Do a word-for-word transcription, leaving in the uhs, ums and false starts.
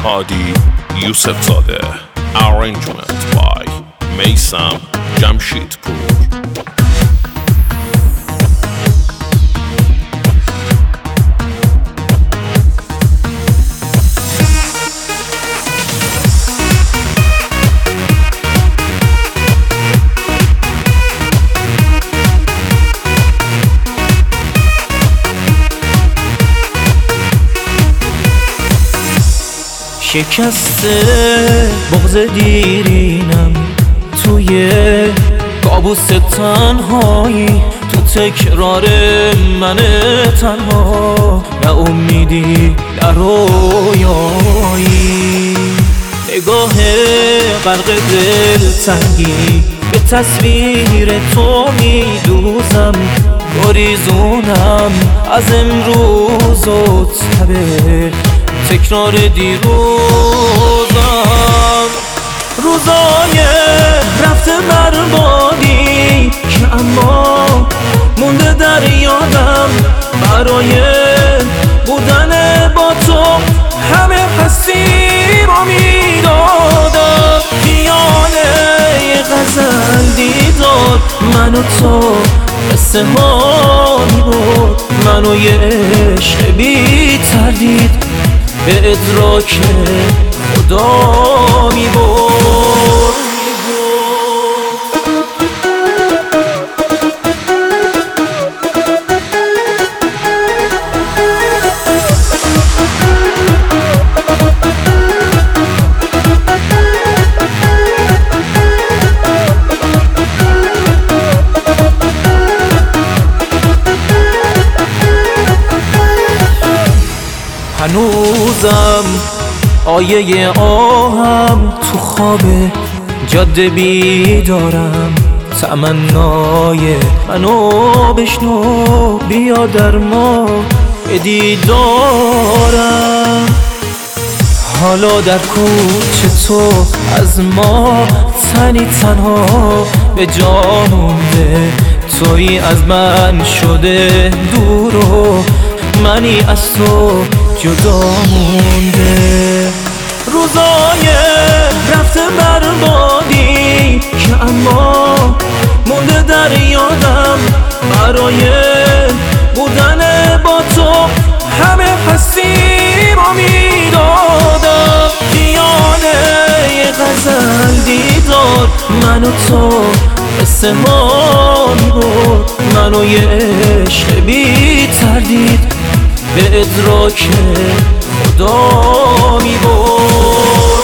Hadi Yusufzade. Arrangement by Meysam Jamshidpur. شکسته بغض دیرینم توی کابوس تنهایی، تو تکرار من تنها، نه امیدی نه رویایی. نگاه غرق دلتنگی به تصویر تو میدوزم، گریزونم از امروز و تبه تکرار دیروزم. روزای رفته بربادی که اما مونده در یادم، برای بودن با تو همه هستی رو میدادم. خیاله غزل دیدار من و تو قصه ها میبرد، منو یه عشق بی تردید به ادراک خدا میبرد. هنوزم آیه آهم تو خواب جاده بیدارم، تمنای منو بشنو بیا در ما به دیدارم. حالا در کوچه تو از ما تنی تنها به جا مونده، تویی از من شده دور و منی از تو جدا مونده. روزای رفته بربادی که اما مونده در یادم، برای بودن با تو همه هستی رو میدادم. خیاله غزل دیدار من و تو قصه ها میبرد، منو یه عشق بی تردید به ادراک خدا میبرد.